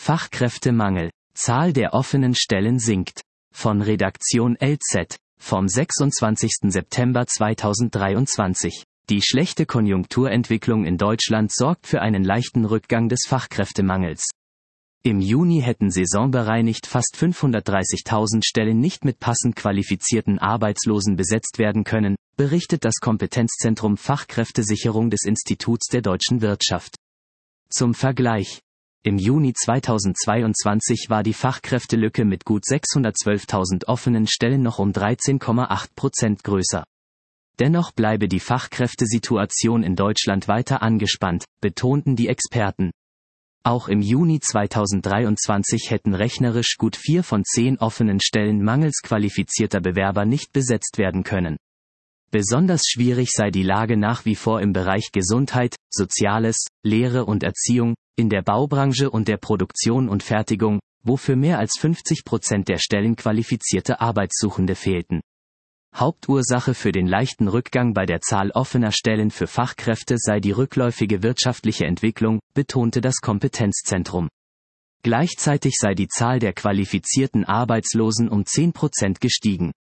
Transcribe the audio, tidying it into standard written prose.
Fachkräftemangel. Zahl der offenen Stellen sinkt. Von Redaktion LZ, vom 26. September 2023. Die schlechte Konjunkturentwicklung in Deutschland sorgt für einen leichten Rückgang des Fachkräftemangels. Im Juni hätten saisonbereinigt fast 530.000 Stellen nicht mit passend qualifizierten Arbeitslosen besetzt werden können, berichtet das Kompetenzzentrum Fachkräftesicherung des Instituts der deutschen Wirtschaft. Zum Vergleich. Im Juni 2022 war die Fachkräftelücke mit gut 612.000 offenen Stellen noch um 13,8% größer. Dennoch bleibe die Fachkräftesituation in Deutschland weiter angespannt, betonten die Experten. Auch im Juni 2023 hätten rechnerisch gut 4 von 10 offenen Stellen mangels qualifizierter Bewerber nicht besetzt werden können. Besonders schwierig sei die Lage nach wie vor im Bereich Gesundheit, Soziales, Lehre und Erziehung, in der Baubranche und der Produktion und Fertigung, wo für mehr als 50% der Stellen qualifizierte Arbeitssuchende fehlten. Hauptursache für den leichten Rückgang bei der Zahl offener Stellen für Fachkräfte sei die rückläufige wirtschaftliche Entwicklung, betonte das Kompetenzzentrum. Gleichzeitig sei die Zahl der qualifizierten Arbeitslosen um 10% gestiegen.